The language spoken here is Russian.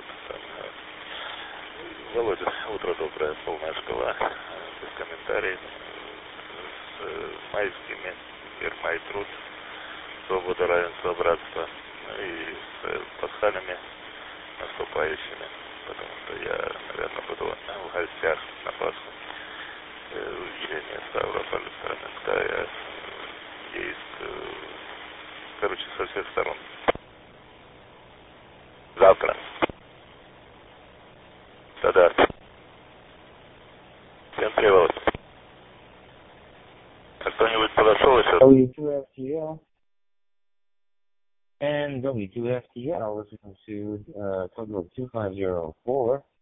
Володя, утро доброе, полная шкала, без комментариев, с майскими, мир, май, труд, свобода, равенство, братство, ну и с пасхальными наступающими, потому что я, наверное, буду в гостях на Пасху. Елене, Ставрополь, Староминская, Ейск, короче, со всех сторон. Завтра. Да-да. Всем привет. А кто-нибудь подошел еще? W2FTL and W2FTL listening to code 2504.